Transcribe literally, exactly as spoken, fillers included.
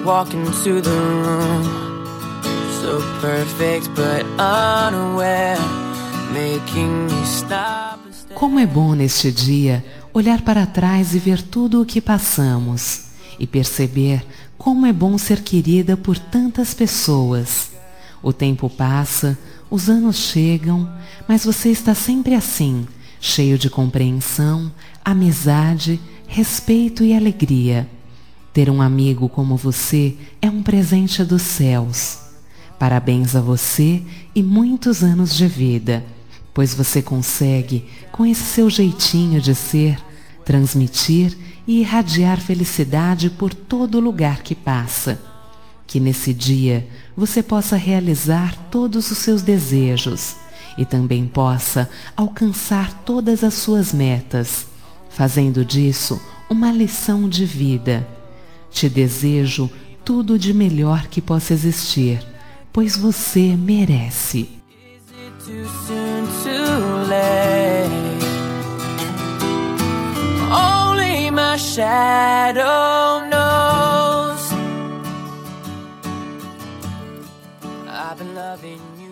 walk into the room, so perfect but unaware, making me stop. Como é bom neste dia olhar para trás e ver tudo o que passamos e perceber como é bom ser querida por tantas pessoas. O tempo passa, os anos chegam, mas você está sempre assim, cheio de compreensão, amizade, respeito e alegria. Ter um amigo como você é um presente dos céus. Parabéns a você e muitos anos de vida, pois você consegue, com esse seu jeitinho de ser, transmitir e irradiar felicidade por todo lugar que passa. Que nesse dia você possa realizar todos os seus desejos e também possa alcançar todas as suas metas, fazendo disso uma lição de vida. Te desejo tudo de melhor que possa existir, pois você merece. Too soon to let only my shadow knows I've been loving you.